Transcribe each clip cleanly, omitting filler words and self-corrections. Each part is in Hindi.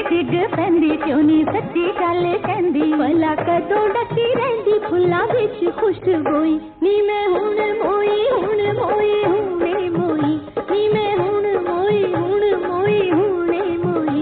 डिग पैंदी क्यों नी सच्ची गल कहंदी भला कदों डकी रहिंदी फुल्लां विच खुशबोई नी मैं हुण मोई हुणे मोई नी मैं हुण मोई हुणे मोई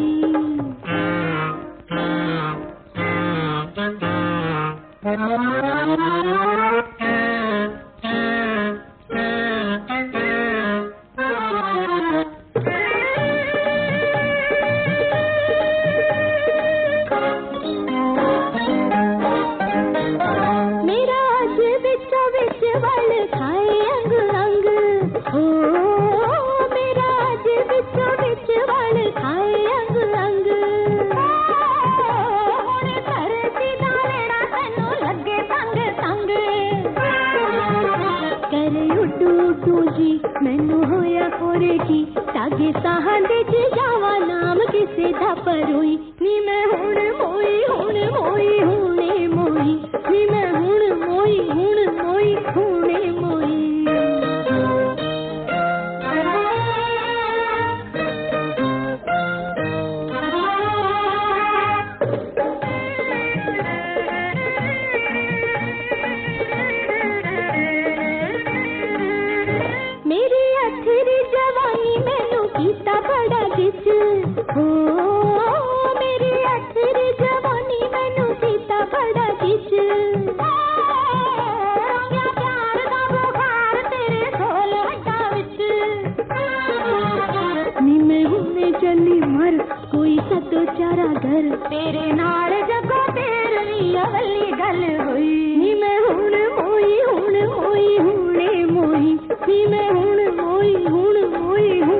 मैनू होया कोरे की तागे साहां दे जावा नाम किसे दा परोई नी मैं हुण मोई हुणे मोई नी मैं हुण मोई हुणे मोई हो मेरी आखिरी जवानी मैनू सीता बड़ा किच प्यार दा बुखार तेरे खोल हटा विच नी मैं हुणे चली मर कोई सतो चारा घर तेरे नाल जगो तेरी अवली गल होई नी मैं हुण मोई हुणे मोई नी मैं हुण मोई